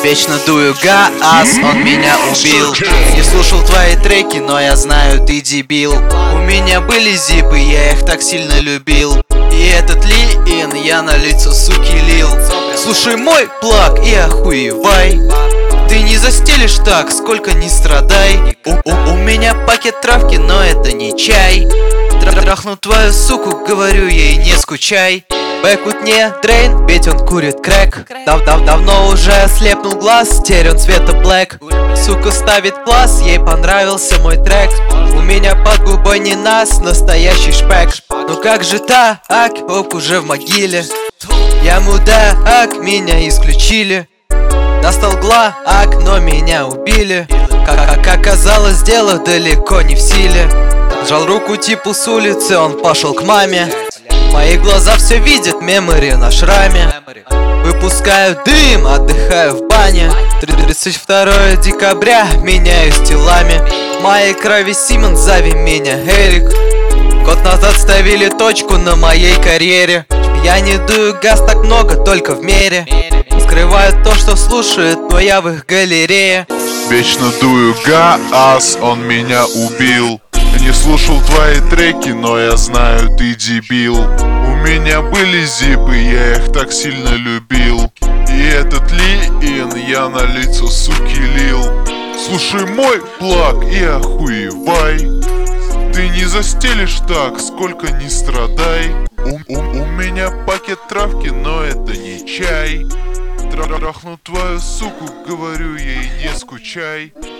Вечно дую газ, он меня убил. Не слушал твои треки, но я знаю, ты дебил. У меня были зипы, я их так сильно любил. И этот лин я на лицо суки лил. Слушай мой плак и охуевай. Ты не застелишь так, сколько не страдай. У меня пакет травки, но это не чай. Трахну твою суку, говорю ей, не скучай. Бэкут не дрейн, ведь он курит крэк. Давно уже ослепнул глаз, теперь он цвета блэк. Сука ставит класс, ей понравился мой трек. У меня под губой не нас, настоящий шпек. Ну как же так, оп, уже в могиле. Я мудак, меня исключили. Настал глак, но меня убили. Как оказалось, дело далеко не в силе. Сжал руку типу с улицы, он пошел к маме. Мои глаза все видят, мемори на шраме. Выпускаю дым, отдыхаю в бане. 32 декабря, меняюсь телами. Моей крови Симон, зови меня Эрик. Год назад ставили точку на моей карьере. Я не дую газ так много, только в мере. Скрывают то, что слушают, но я в их галерее. Вечно дую газ, он меня убил. Не слушал твои треки, но я знаю, ты дебил. У меня были зипы, я их так сильно любил. И этот лин я на лицо суки лил. Слушай мой плак и охуевай. Ты не застелишь так, сколько не страдай. У меня пакет травки, но это не чай. Трахну твою суку, говорю ей, не скучай.